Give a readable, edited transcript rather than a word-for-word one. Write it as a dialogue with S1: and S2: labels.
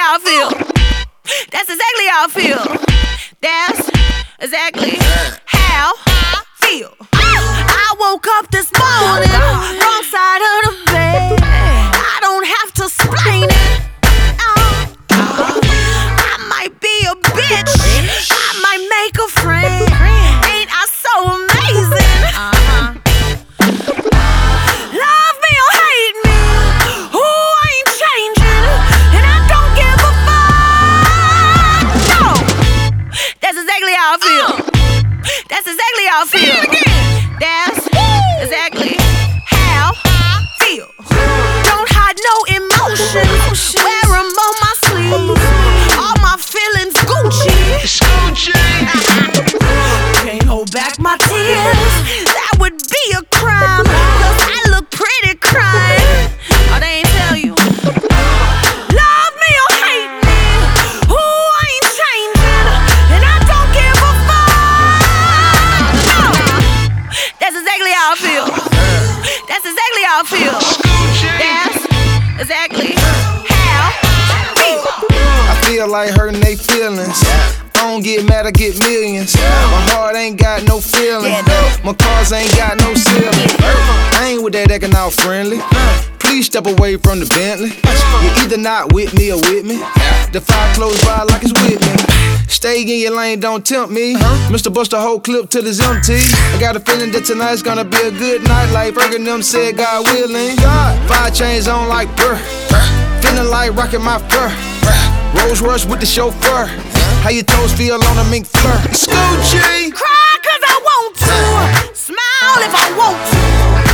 S1: how I feel. That's exactly how I feel. That's exactly how I feel. I woke up this morning, wrong side of the bed. I don't have to explain it. I might be a bitch, I might make a friend. Ain't I so amazing? Love me or hate me, ooh, I ain't changing, and I don't give a fuck. No, that's exactly how I feel. That's exactly how I feel. That's exactly how I feel. Don't hide no emotions, wear 'em on my sleeve. All my feelings Gucci. Can't hold back my tears, that would be a crime. 'Cause I look pretty crying. Oh, they ain't tell you. Love me or hate me, ooh, I ain't changing, and I don't give a fuck. No. That's exactly how I feel. That's exactly how I feel. That's exactly how I feel.
S2: I feel like hurting they feelings. I don't get mad, I get millions. My heart ain't got no feeling. My cars ain't got no ceiling. I ain't with that acting out friendly. Please step away from the Bentley. You're either not with me or with me. The fire close by like it's with me. Stay in your lane, don't tempt me. Mr. Bust the whole clip till it's empty. I got a feeling that tonight's gonna be a good night. Like Fergie them said, God willing. 5 chains on like brr. Feeling like rocking my fur. Rolls Royce with the chauffeur. How your toes feel on a mink fur? Scoochie.
S1: Cry 'cause I want to, smile if I want to.